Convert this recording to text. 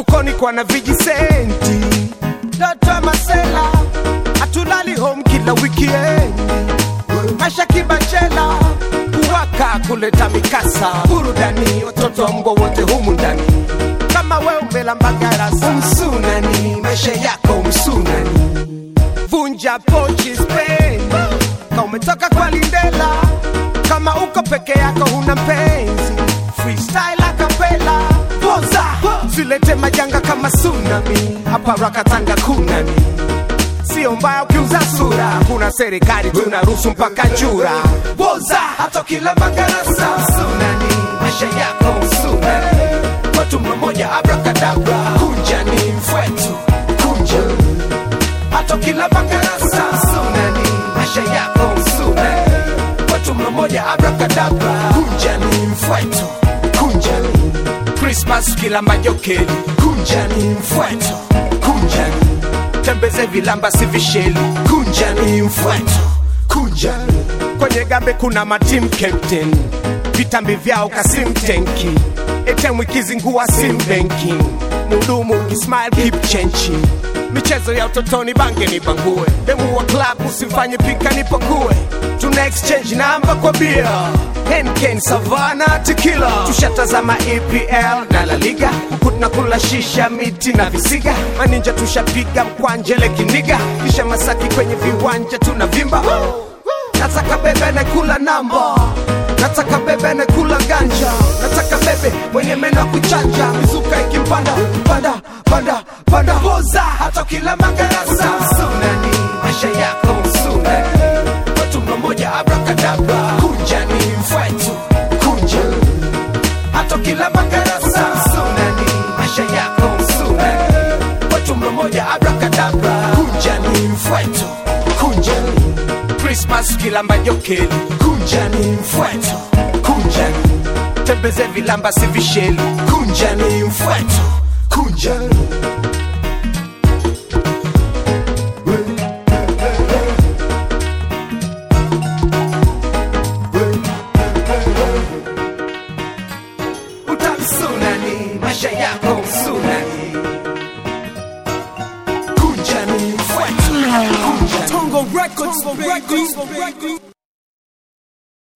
mfukoni kwa na vijisenti. Dota masela atulali home kila weekend, maisha kibachela kuwaka kuleta mikasa, burudani watoto wa mbwa wote humu ndani. Kama we umelamba garasa msunani, maisha yako msunani. Vunja pochi Spain kama umetoka kwa Lindela, kama uko peke yako huna mpenzi, freestyle acapella boza, zilete majanga kama tsunami, hapa Rakatanga kunani. Sio mbaya ukiuza sura, kuna serikali tunaruhusu mpaka jura. Boza hata kila magarasa msunani, maisha yako msunani. Watu mmoja abracadabra, kunja ni mfwetu, kunja hata kila magarasa msunani, maisha yako msunani. Watu mmoja abracadabra, kunja ni mfwetu, kunja Christmas kila majokeli, kunja ni mfwetu, kunja tembeze vilamba si visheli, kunja ni mfwetu, kunja kwenye gambe kuna matim captain, vitambi vyao kasim tenki, etemwi kizingua sim banking, mudumu kismile keep changing. Michezo ya utotoni bange ni bangue, demu wa club usifanye pika nipakue, tuna exchange namba kwa beer, Henken, Savannah, Tequila. Tushatazama EPL na La Liga, huku tunakula shisha, miti na visiga. Maninja tushapiga mkwanjele kiniga, kisha Masaki kwenye viwanja tunavimba. Nataka bebe na kula namba, nataka bebe na kula ganja, nataka bebe mwenye meno kuchanja, mizuka ikimpanda panda panda panda. Boza hata kila magarasa msunani, maisha yako msunani. Watu mmoja abracadabra, kunja ni mfwetu, kunja hata kila magarasa msunani, maisha yako msunani. Watu mmoja abracadabra, kunja ni mfwetu, kunja Christmas kila majokeli, kunja ni mfwetu, kunja tembeze vilamba si visheli, kunja ni mfwetu, kunja